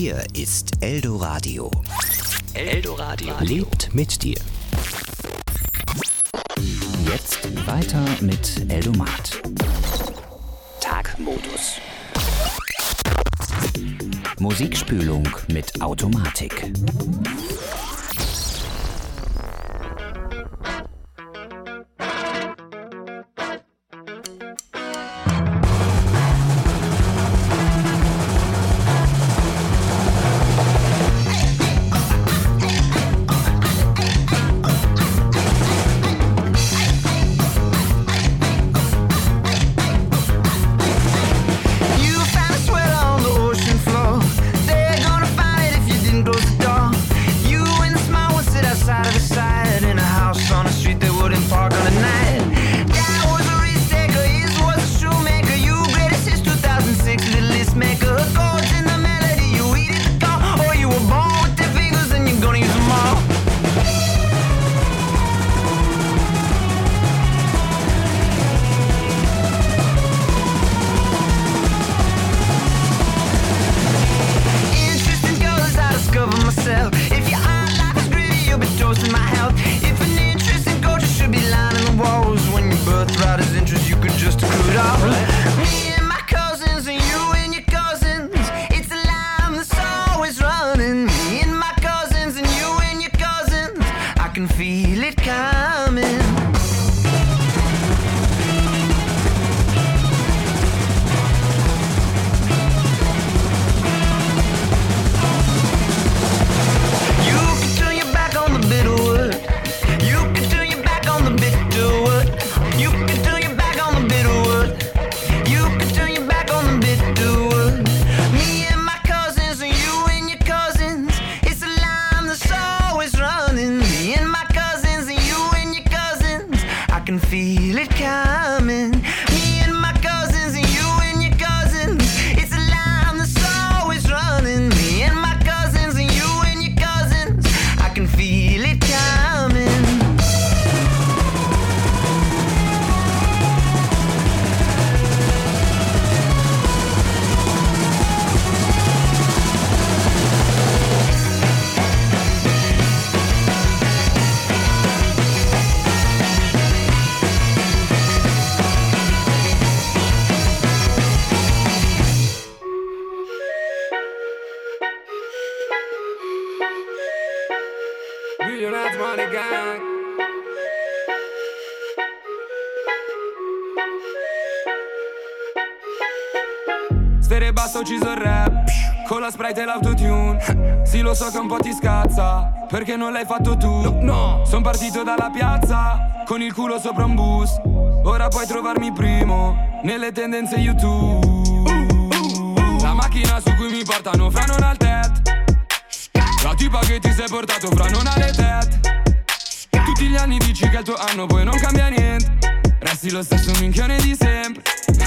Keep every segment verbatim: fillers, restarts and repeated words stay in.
Hier ist Eldoradio. Eldoradio lebt mit dir. Jetzt weiter mit Eldomat. Tagmodus. Musikspülung mit Automatik. Stere basta, ho ucciso il rap con la Sprite e l'autotune. Sì, lo so che un po' ti scazza, perché non l'hai fatto tu. No, no. Son partito dalla piazza con il culo sopra un bus. Ora puoi trovarmi primo nelle tendenze YouTube. uh, uh, uh. La macchina su cui mi portano fra non ha il tet. La tipa che ti sei portato fra non ha le tet. Tutti gli anni dici che è il tuo anno, poi non cambia niente. Resti lo stesso minchione di sempre.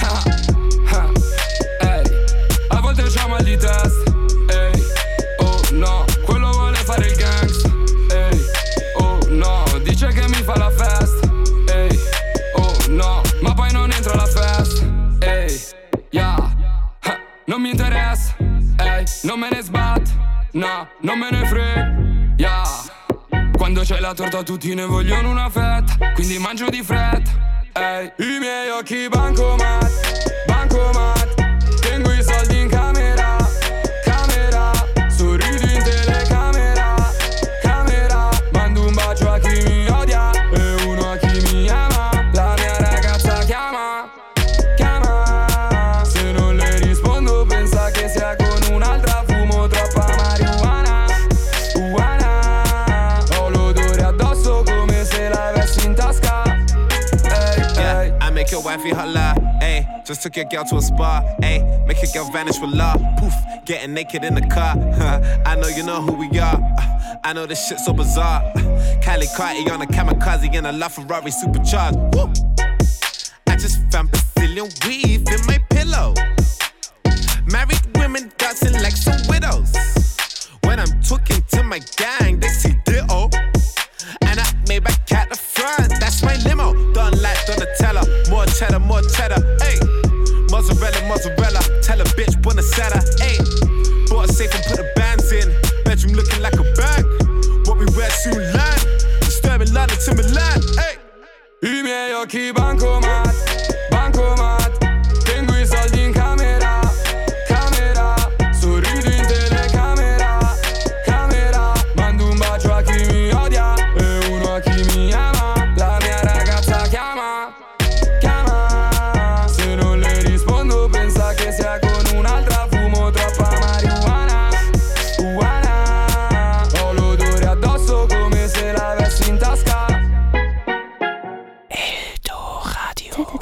Ehi, a volte c'ho mal di testa. Ehi, oh no, quello vuole fare il gangsta. Ehi, oh no, dice che mi fa la festa. Ehi, oh no, ma poi non entra alla festa. Ehi, yeah, ha, non mi interessa. Ehi, non me ne sbatto. No, non me ne frega. Yeah, quando c'è la torta tutti ne vogliono una fetta, quindi mangio di fretta. Ehi, i miei occhi bancomat, bancomat. Tengo i soldi in camera, camera. Sorrido in telecamera, camera. Mando un bacio a chi mi odia e uno a chi mi ama. La mia ragazza chiama, chiama. Se non le rispondo pensa che sia con un'altra. Fumo troppa marijuana, uana. Ho l'odore addosso come se l'avessi in tasca. Hey, I make your wifey holla, ayy. Just took your girl to a spa, ayy. Make your girl vanish with love, poof. Getting naked in the car, huh. I know you know who we are. uh, I know this shit so bizarre. uh, Cali Carti on a kamikaze in a LaFerrari supercharged. Woo. I just found Brazilian weave in my pillow. Married women dancing like some widows. When I'm talking to my gang, they see ditto. And I made back at the front, that's my limo. Done like Donatella, more cheddar, more cheddar, ayy. Mozzarella, mozzarella, tell a bitch, buonasera, ayy. Bought a safe and put a bed bedroom looking like a bank. What we wear soon land. Disturbing London to Milan. Hey. I miei occhi bancomat, bancomat. Tengo i soldi in camera, camera. Sorrido in telecamera, camera. Mando un bacio a chi mi odia e uno a chi mi ama. La mia ragazza chiama, chiama. Se non le rispondo pensa che sia con un'altra. Fumo troppa marijuana, uana. Ho l'odore addosso come se l'avessi in tasca. Eldoradio.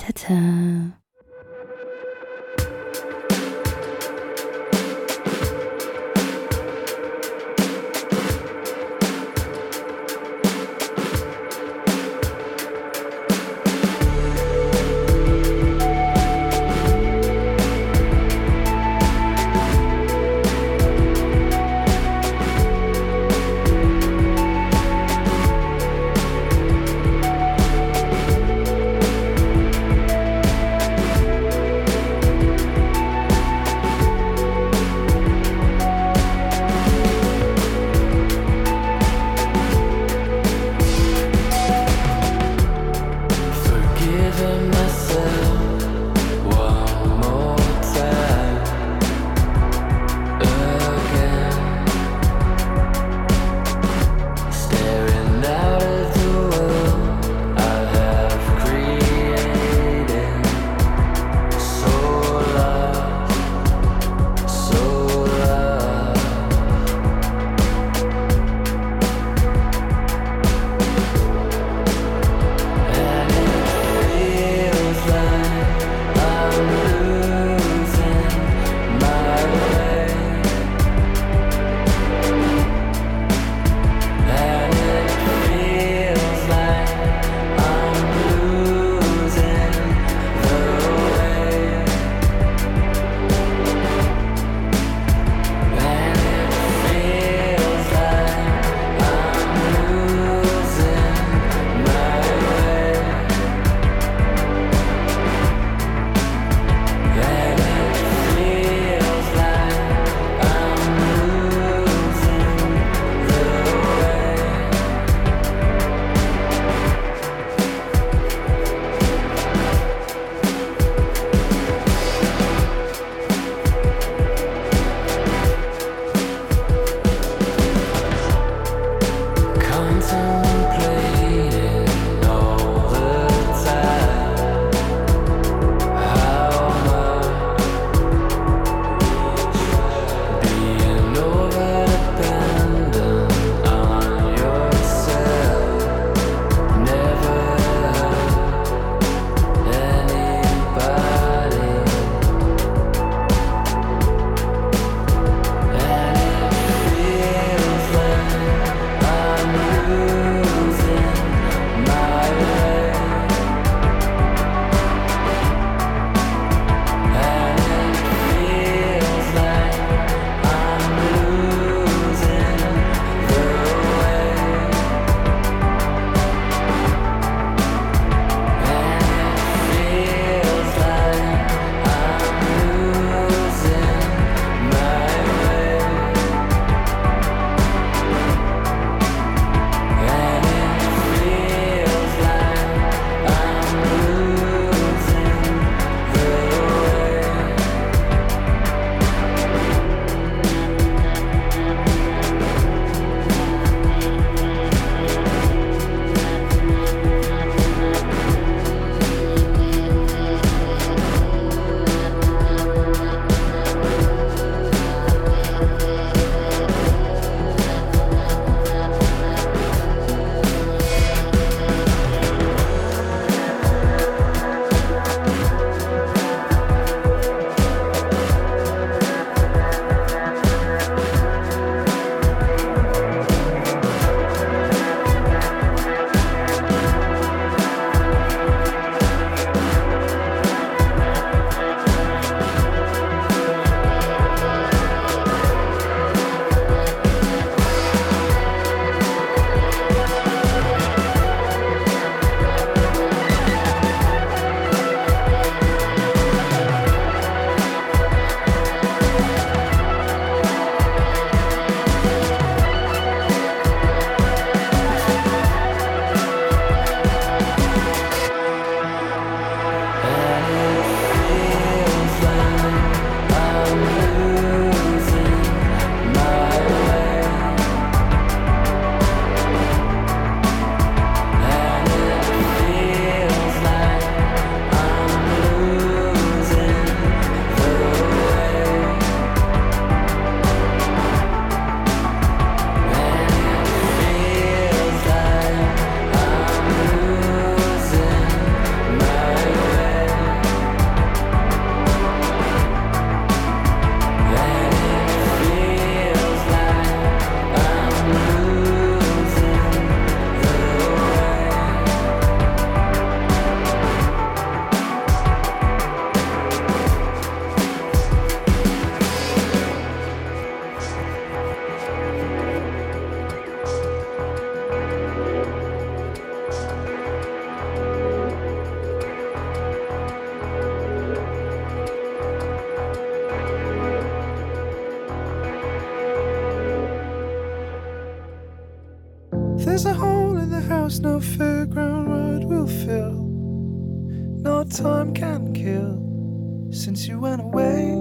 There's a hole in the house no fairground ride will fill. No time can kill since you went away.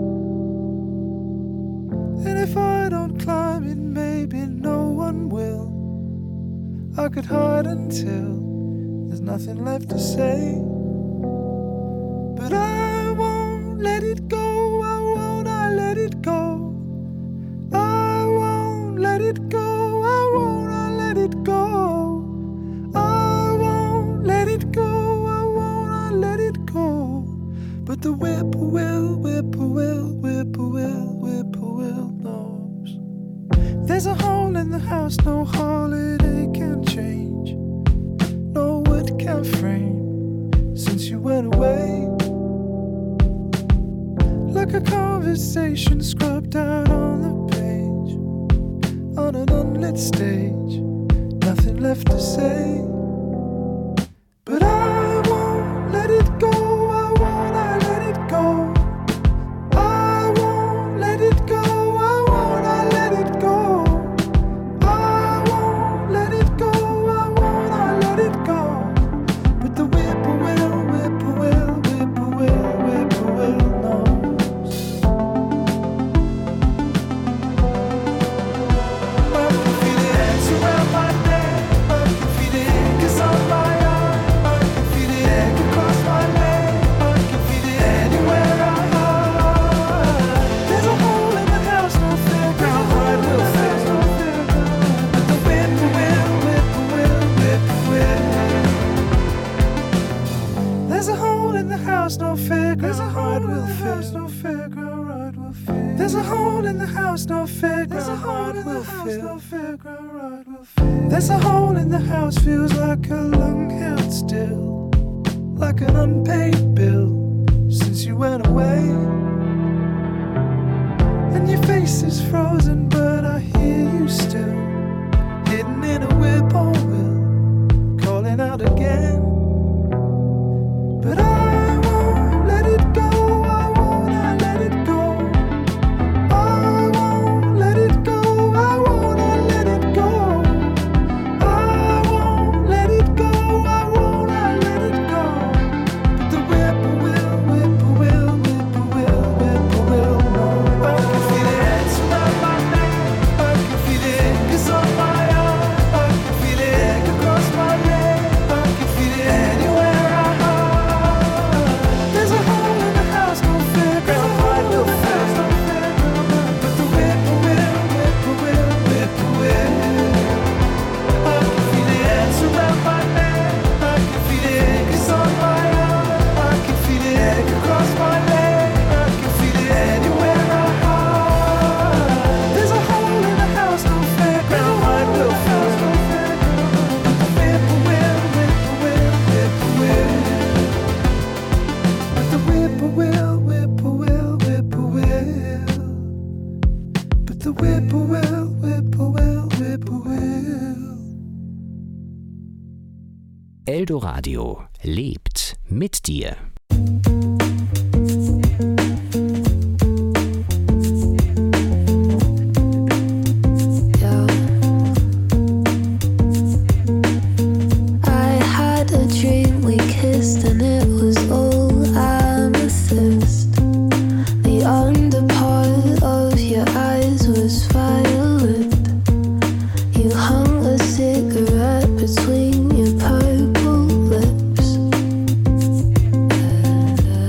And if I don't climb it, maybe no one will. I could hide until there's nothing left to say. But I won't let it go, I won't, I let it go. I won't let it go, I won't, I let it go. I won't let it go, I won't, I let it go. But the whippoorwill, whippoorwill, whippoorwill, whippoorwill knows. There's a hole in the house no holiday can change, no wood can frame since you went away. Like a conversation scrubbed out on the page, on an unlit stage, nothing left to say. But I won't let it go, I won't, I let it go. I won't let it go, I won't, I let it go. I won't let it go, I won't, I let it go. But the whippoorwill, whippoorwill, whippoorwill, whippoorwill knows. I can feel the ants around my neck, I can feel the icks on my arm, I can feel the egg across my leg, I can feel it anywhere I hide. There's a hole in the house, no fairground ride will fail. But the whippoorwill, whippoorwill, whippoorwill. There's a hole in the house, no fairground ride will fail. No fairground ride will fail. There's a hole in the house, no fairground ride will fail. No fairground ride will fail. There's a hole in the house, feels like a lung held still, like an unpaid bill since you went away. And your face is frozen, but I hear you still, hidden in a whippoorwill, calling out again. But I won't let it go, I won't, I let it go. I won't let it go, I won't, I let it go. I won't let it go, I won't, I let it go. But the whippoorwill, whippoorwill, whippoorwill, whippoorwill knows. I can feel the ants around my neck, I can feel the icks on my arm, I can feel the egg across my leg, I can feel it anywhere I hide. There's a hole in the house, no fairground ride will fail. But the whippoorwill, whippoorwill, whippoorwill. I can feel the ants around my neck, I can feel the icks on my arm, I can feel the egg across my leg, I can feel it anywhere I hide. There's a hole in the house, no fairground ride will fail. But the whippoorwill, whippoorwill, whippoorwill. But the whippoorwill, whippoorwill, whippoorwill. But the whippoorwill, whippoorwill, whippoorwill. Eldoradio lebt mit dir. I had a dream we kissed and it was all amethyst. The underpart of your eyes was violet. You hung a cigarette between your purple lips.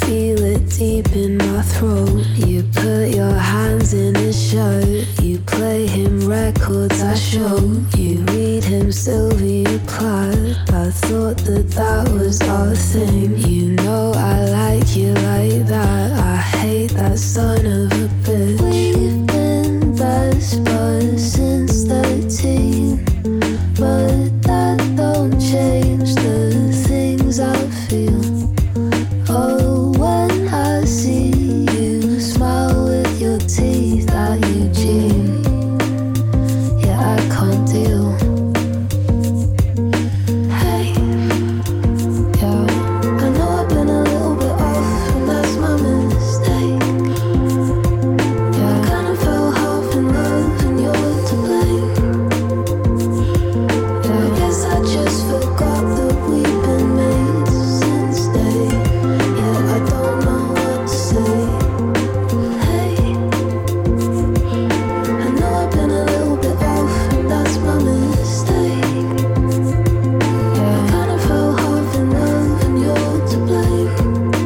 feel it deep in my throat. You put your hands in his shirt. You play him records I show. You read him Sylvia Plath. I thought that that was our thing. You know I like you like that. I hate that son of a bitch. We've been best buds since thirteen, but that don't change the things I feel. Oh, when I see you smile with your teeth at Eugene, yeah, I can't deal. Hey, yeah, I know I've been a little bit off, and that's my mistake. Yeah, I kinda fell half in love, and you're to blame. Yeah, I guess I just forgot that we've been made since day. Yeah, I don't know what to say. Hey, I know I've been a little bit off, and that's my mistake. Yeah, I kinda fell half in love, and you're to blame.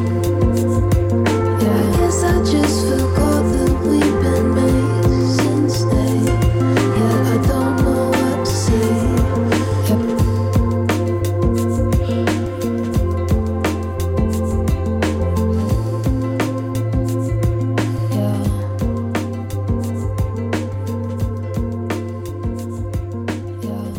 Yeah, I guess I just forgot that we've been made since day. Yeah, I don't know what to say. Yep. Yeah. Yeah.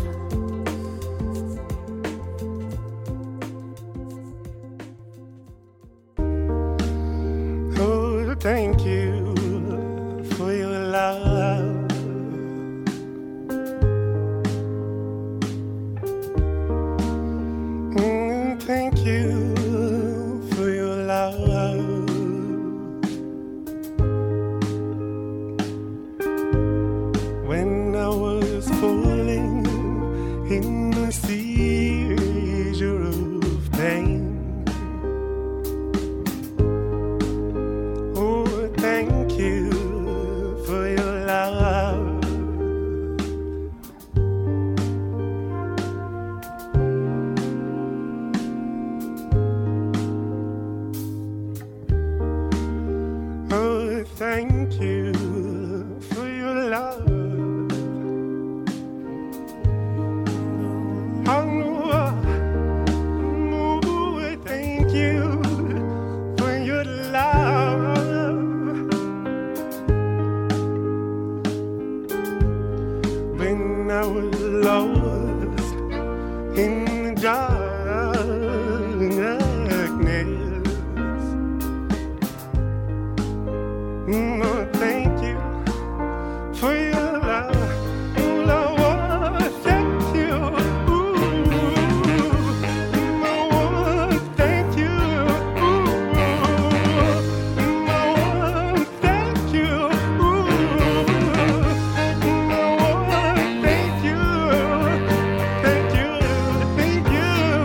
Oh, thank you for your love. Mm, thank you for your love. When I was falling in a seizure of pain. Oh, thank you for your love. Oh, thank you for your love. Oh, oh, thank you for your love. When I was lost in the darkness, mm, oh, thank you for your love. Oh, Lord, thank you. Ooh, Lord, thank you. Ooh, Lord, thank you. Ooh, Lord, thank you. Thank you, thank you.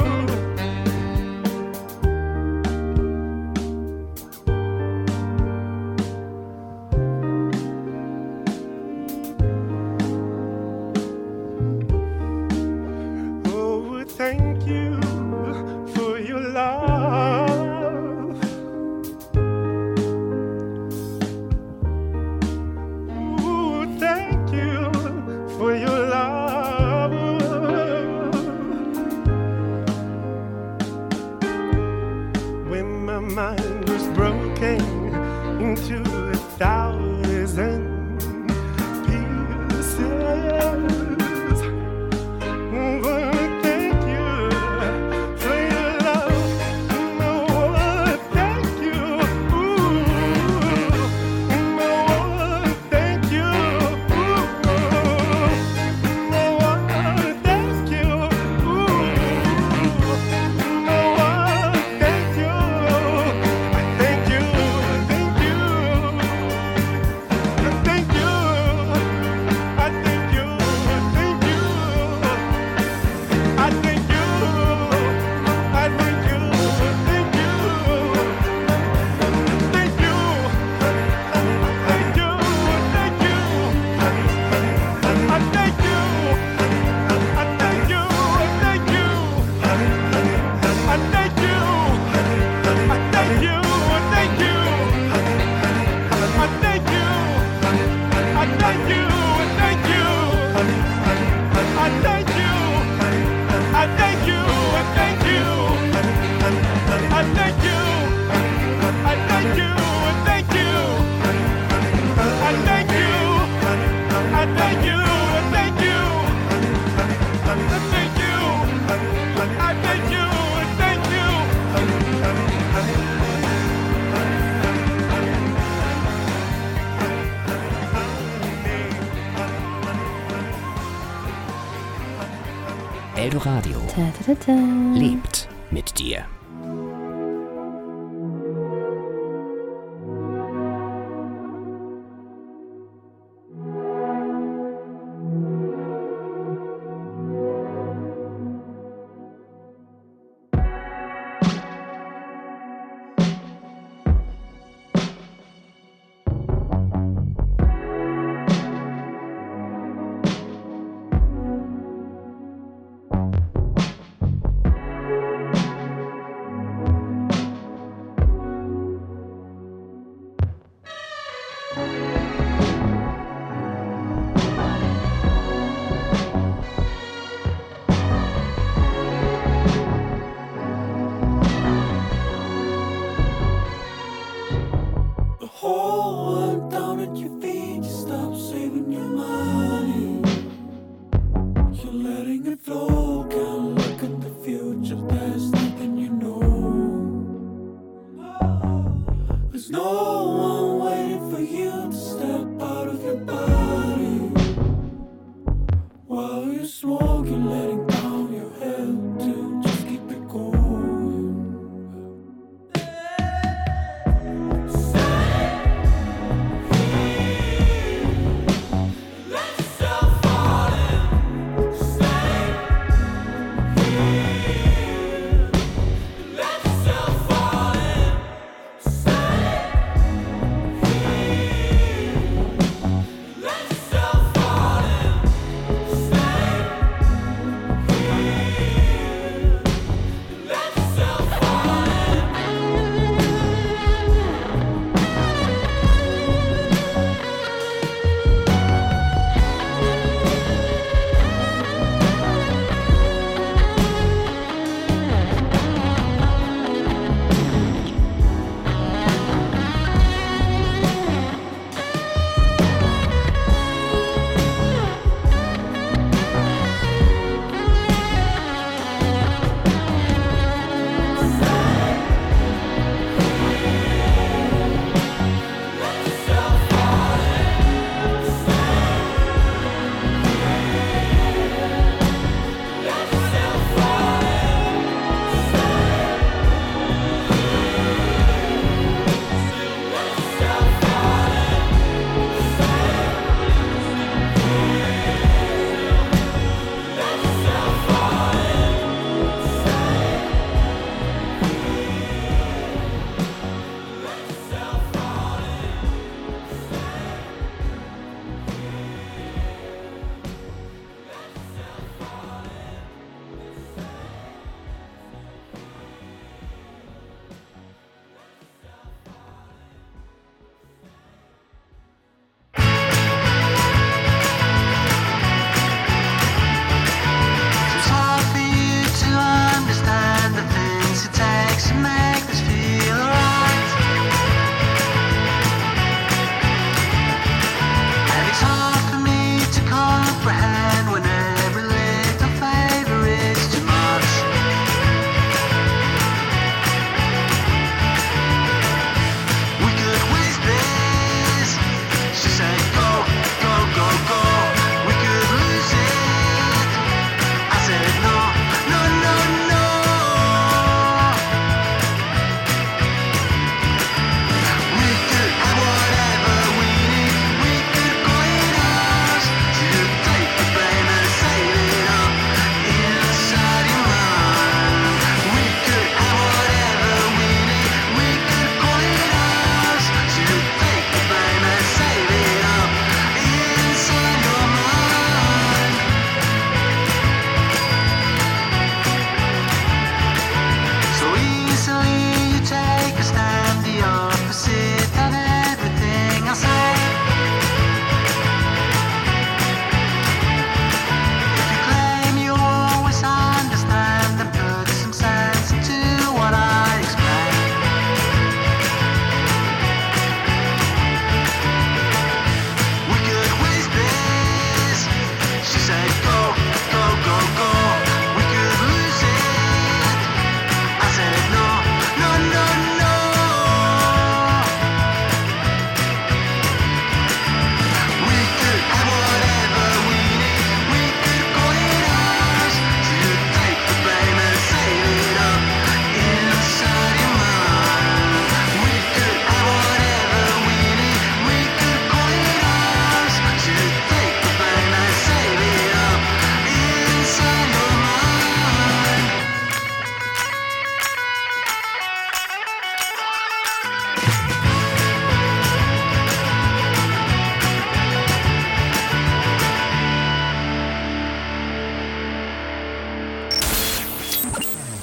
Oh, thank you for your love. Oh, thank you for your love. When my mind was broken into a thousand pieces. Oh, thank you for your love. Oh, thank you. Ooh, oh, thank you. Ooh, oh, thank you. Ooh, oh, thank you. Thank you. Thank you. Thank you. I thank you. Eldoradio Ta, ta, ta, ta. lebt mit dir.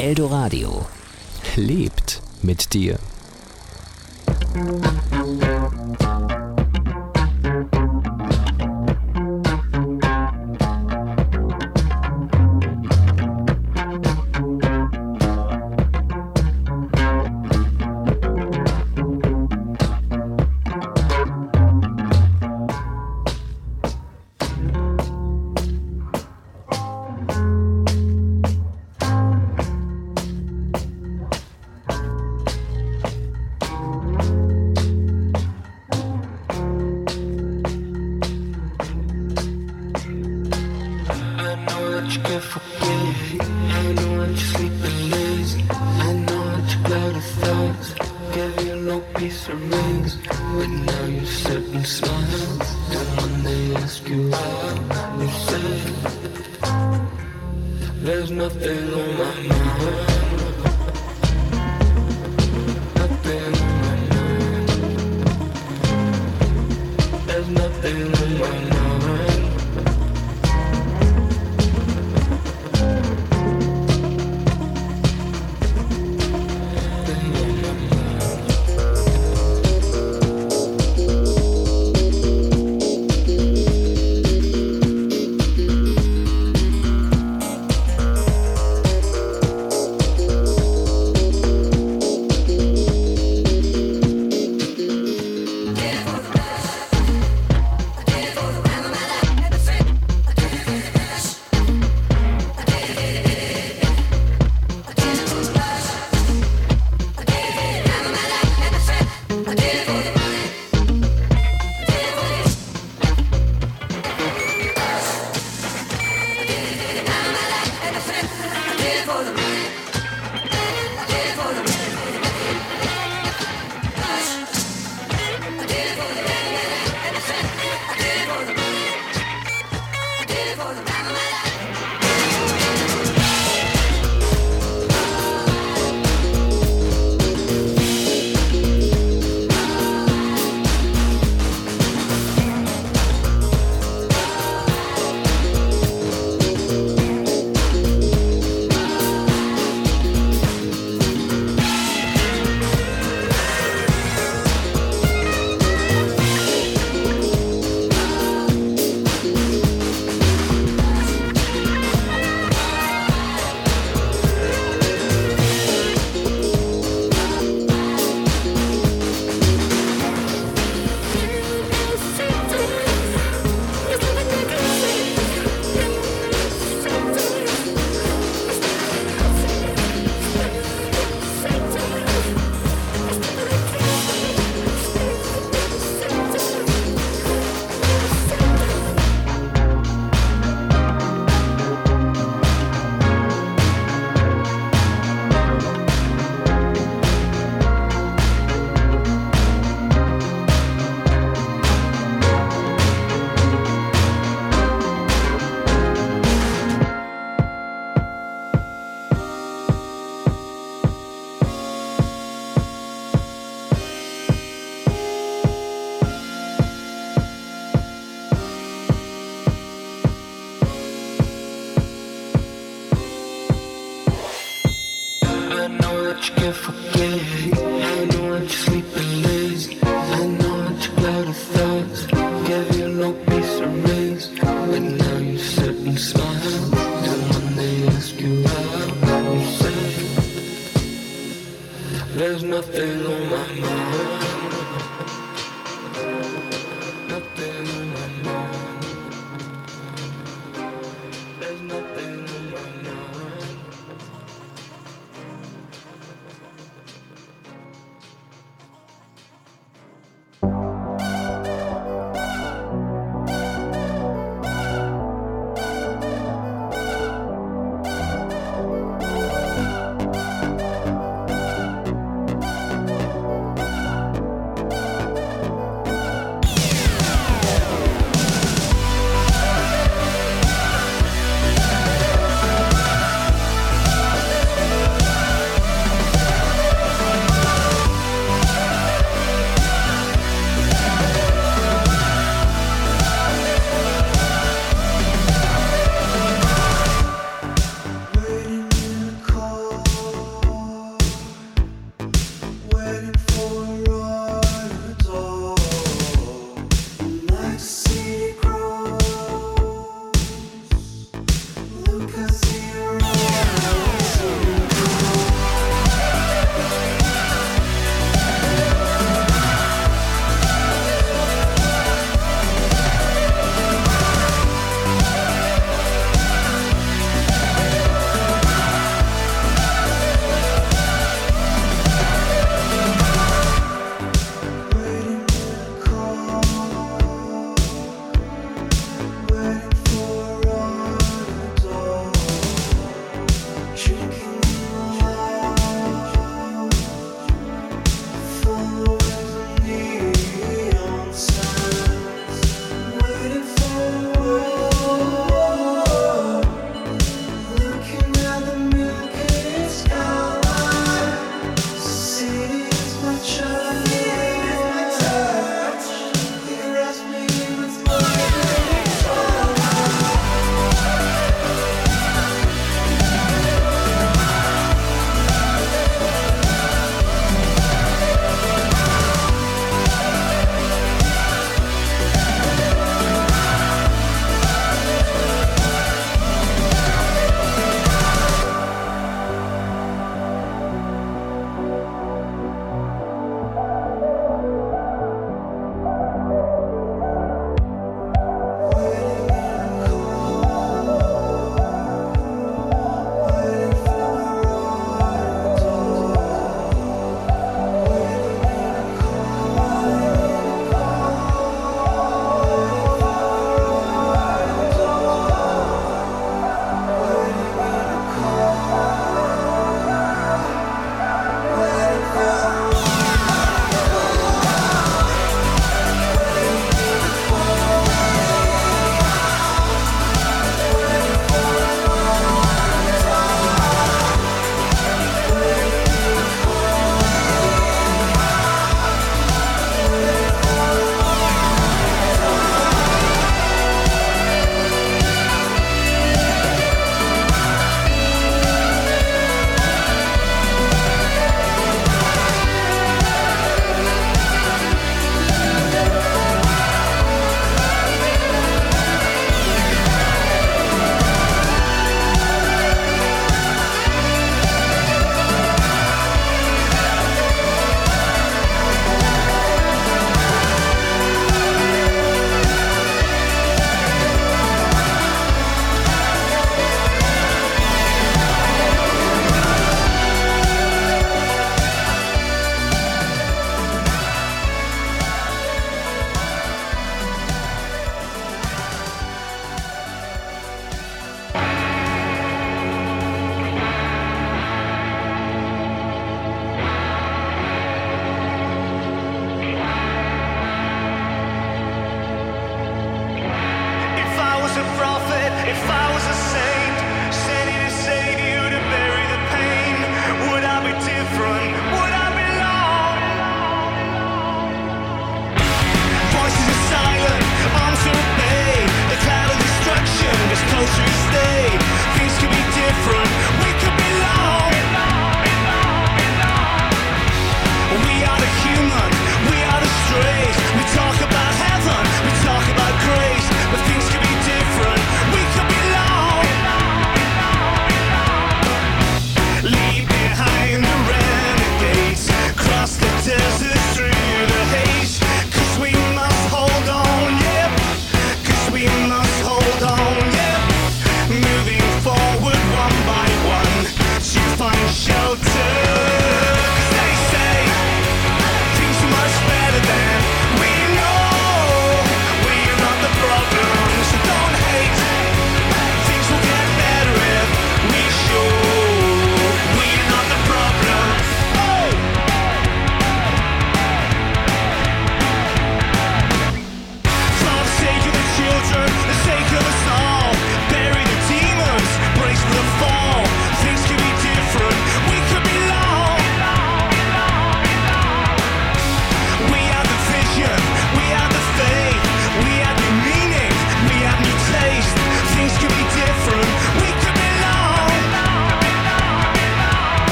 Eldoradio lebt mit dir.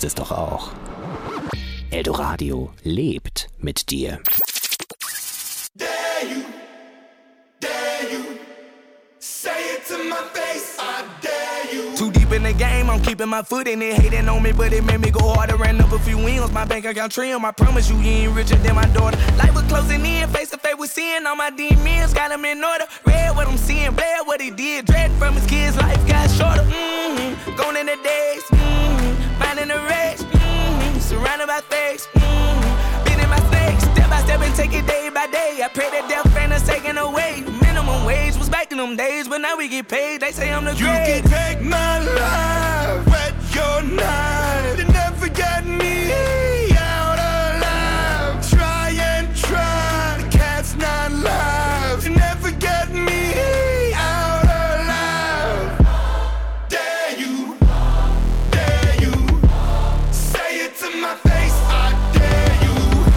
kennst es doch auch. Eldoradio lebt mit dir. Dare you, dare you, say it to my face, I dare you. Too deep in the game, I'm keeping my foot in it. Hating on me, but it made me go harder. Ran up a few wins, my bank account trim. I promise you, you ain't richer than my daughter. Life was closing in, face to face with sin. All my demons got them in order. Read what I'm seeing, bled what he did. Dread from his kids, life got shorter. Mm-hmm. Gone in the days, mm-hmm. Finding the race, mm-hmm. Surrounded by fakes, mm-hmm. Beating my snakes, step by step and take it day by day. I pray that death ain't us taken away. Minimum wage was back in them days, but now we get paid. They say I'm the You great. can take my life, wet your knife. You never get me out alive. Try and try, the cat's not live. You never get me out alive. Dare you, dare you, say it to my face, I dare you.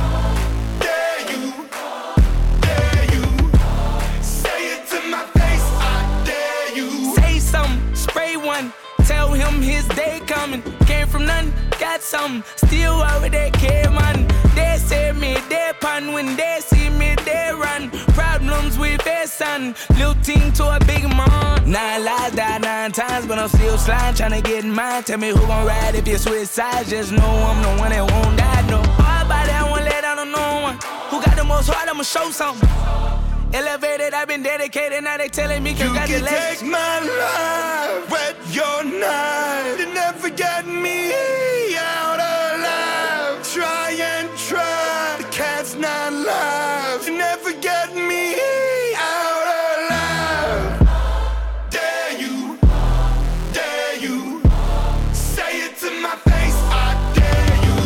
Dare you, dare you, say it to my face, I dare you. Say something, spray one. Tell him his day coming. Came from nothing, got something. Still over that care, man. They said me, they pun. When they see me, they run. Problems with their son. Little team to a big man. Nine lives, died nine times, but I'm still sliding, trying to get in mine. Tell me who gon' ride if you switch sides. Just know I'm the one that won't die, no. Hard body, I won't let out on no one. Who got the most heart, I'ma show something. Elevated, I've been dedicated, now they telling me congratulations. You can take my life, wet your knife. You never get me out alive. Try and try, the cat's not live. You never get me out alive. Dare you, dare you, say it to my face, I dare you.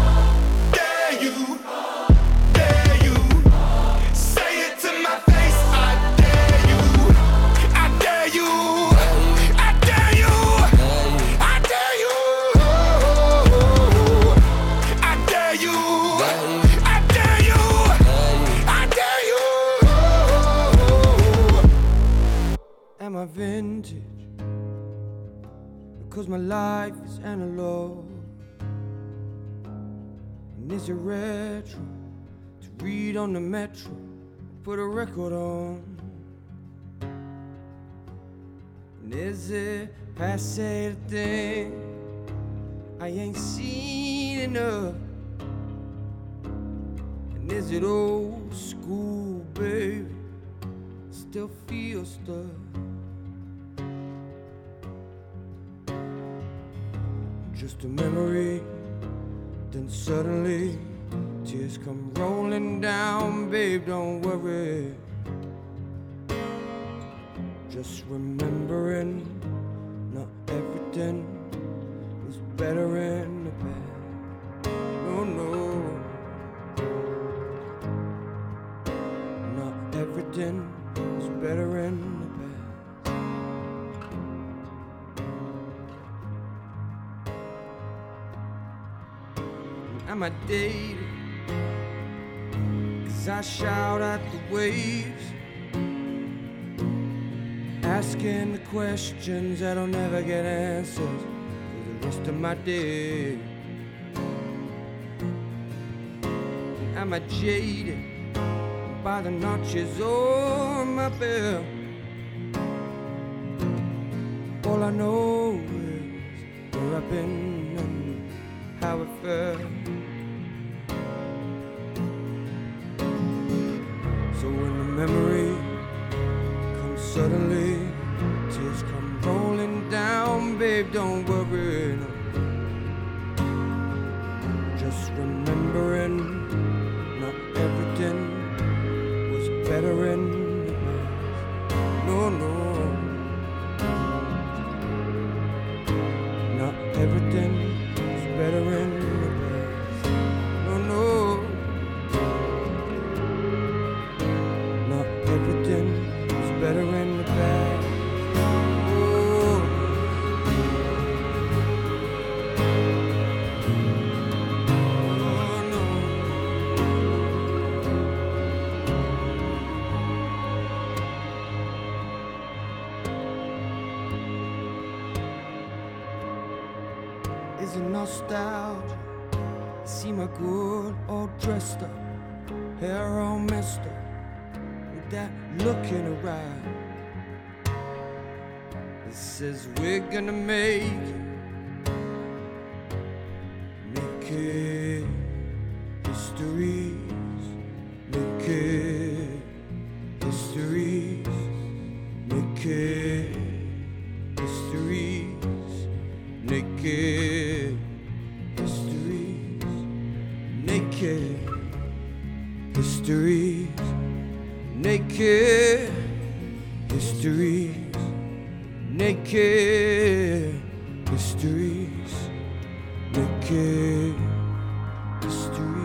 Dare you, dare you, say it to my face, I dare you. I dare you, I dare you, I dare you, I dare you, I dare you, I dare you. Am I vintage? Because my life is analog. And is it retro to read on the metro? Put a record on. And is it passe the thing I ain't seen enough? And is it old school, baby? Still feel stuff. Just a memory, then suddenly tears come rolling down, babe, don't worry. Just remembering, not everything was better in the past. No, no. Not everything was better in the past. Am I dating? Cause I shout at the waves, asking the questions that'll never get answers for the rest of my day. Am I jaded by the notches on my belt? All I know is where I've been and how it felt. So when the memory comes suddenly, tears come rolling down, babe, don't worry, no. Just remembering, not everything was better in the past. No, no. Not everything was better in the past. No, no. Not everything was better in the past. Oh. Oh, no. nostalgia. See my girl all dressed up, hair all messed up, with that look in her eye. It says we're gonna make it, make it histories, make it histories, make it histories, naked histories, naked histories, naked histories, naked histories, naked history.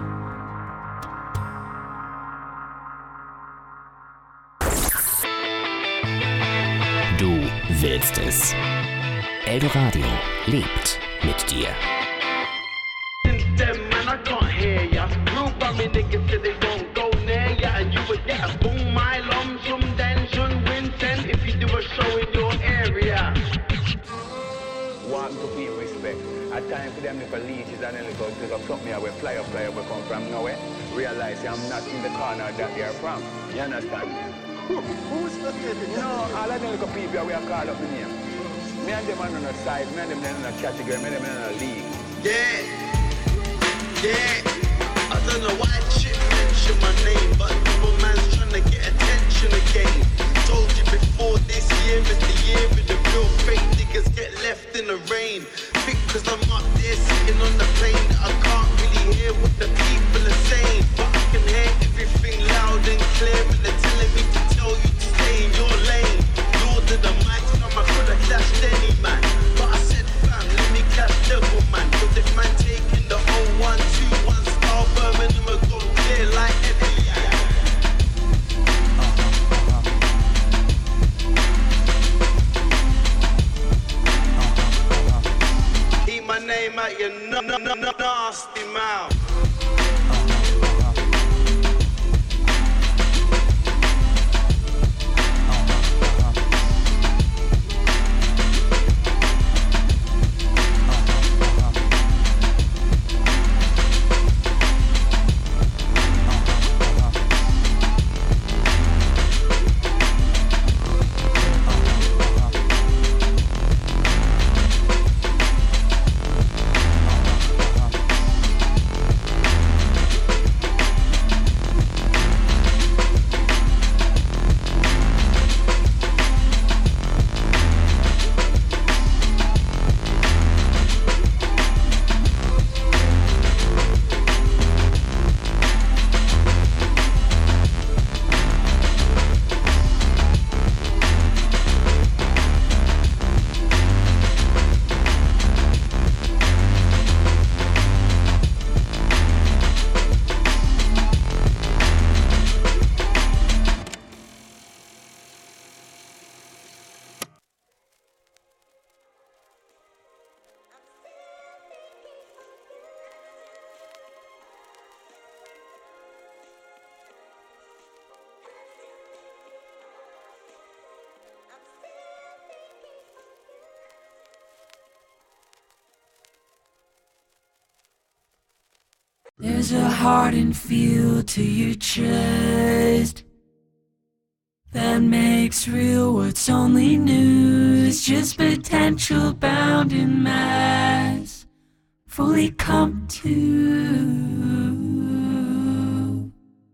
Du willst es. Eldoradio lebt mit dir. Them man, I can't hear ya. Real bummy niggas say they won't go near ya, and you would get a boom my lumps from Dension Vincent if you do a show in your area. Want to pay respect. At time for them little leeches and little to go flop me away, fly up, fly up, we come from nowhere. Realize I'm not in the corner that they are from. You understand? Who's not getting? No, all of them little people we are called up the name. Me and them are on the side, me and them are in a category, me and them are in a league. Yeah, yeah. I don't know why shit mention my name, but people man's trying to get attention again. Told you before this year is the year of the real fake niggas get left in the rain. Because I'm up there sitting on the plane, I can't really hear what the people are saying, but I can hear everything loud and clear, and they're telling me to tell you to stay in your lane. Lord of the mic, I could have clashed any man, but I said fam, let me clash devil man, cause if man taking the oh one two one star Birmingham will go clear like every year. Keep my name out your n- n- n- n- nasty mouth. There's a hardened feel to your chest that makes real what's only news, just potential bound in mass, fully come to.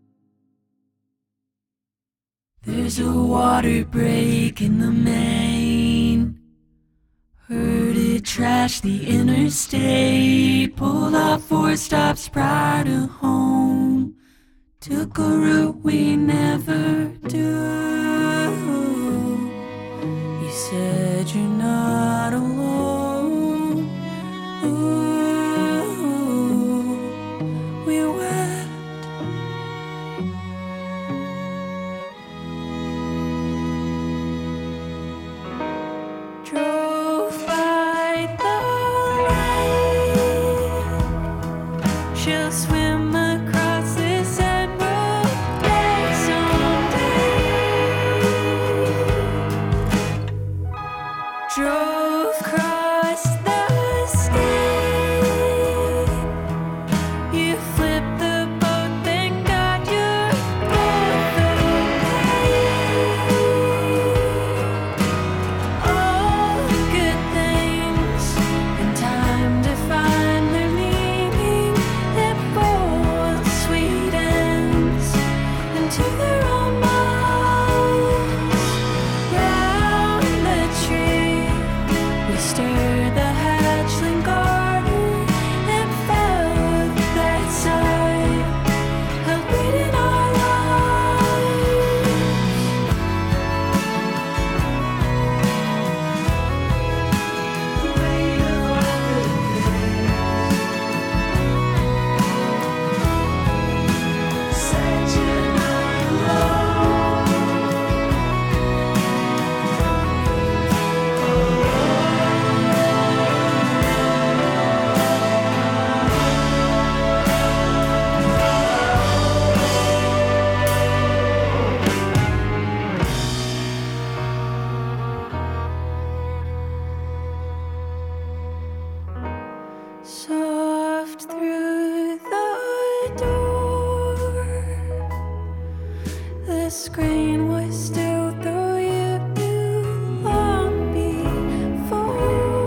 There's a water break in the main, heard it trash the interstate, pulled off four stops prior to home, took a route we never do. You said you're not alone. Ooh, we wept. Drove by the lake. She'll swim across this emerald lake someday. screen was still though you knew long before.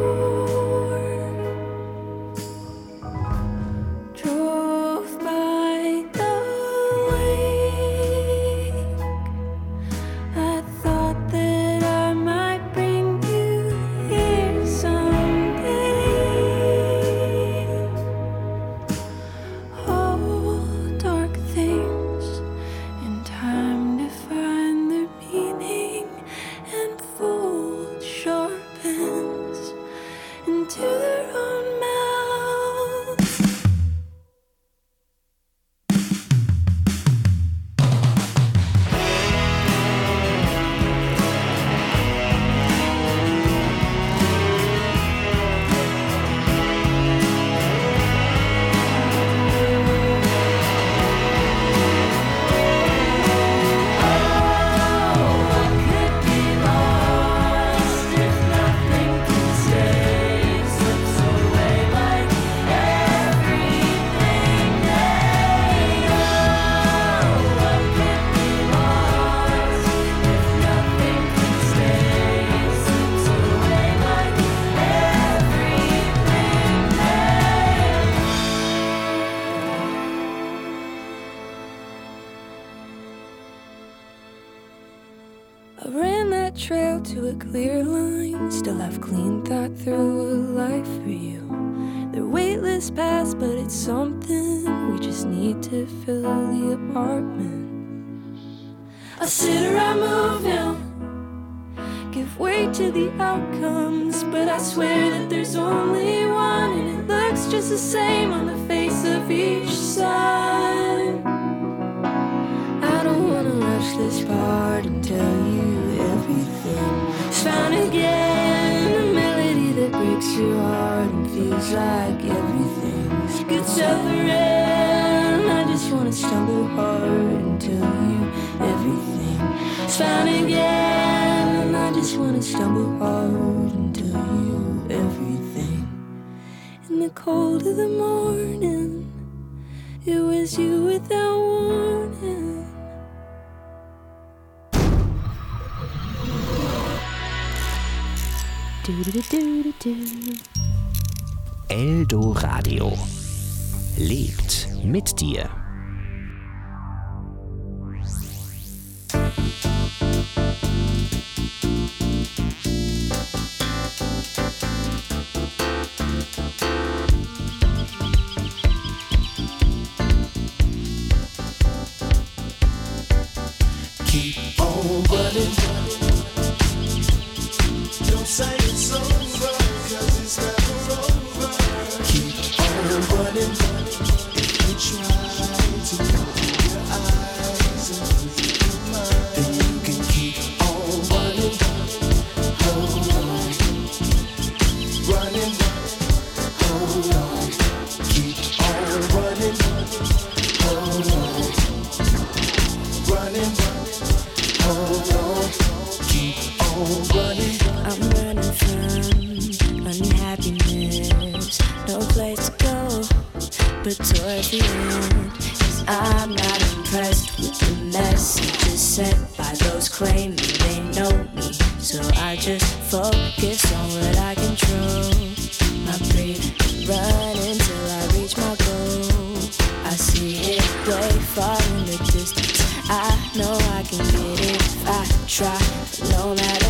Drove by the lake. I thought that I might bring you here someday. All dark things in time to find their meaning, and fold sharpens into their own mouths. I ran that trail to a clear line. Still have clean thought through a life for you. They're weightless paths, but it's something. We just need to fill the apartment. I sit around, move now, give way to the outcomes, but I swear that there's only one, and it looks just the same on the face of each side. I don't wanna rush this part and tell you everything. It's found again, a melody that breaks your heart and feels like everything could separate. I just wanna stumble hard and tell you everything. It's found again, and I just wanna stumble hard and tell you everything. In the cold of the morning, it was you without warning. Eldoradio lebt mit dir. Keep on running. Don't say it's over, 'cause it's never over. Keep on running. If you try to open your eyes and free your mind, then you can keep on running. Hold on. Running. Hold on. Keep on running. Hold on. Running. Hold on. Keep on running. I'm running from unhappiness, no place to go but towards the end. 'Cause I'm not impressed with the messages sent by those claiming they know me. So I just focus on what I control. I breathe, run until I reach my goal. I see it way far in the distance. I know I can get it if I try, but no matter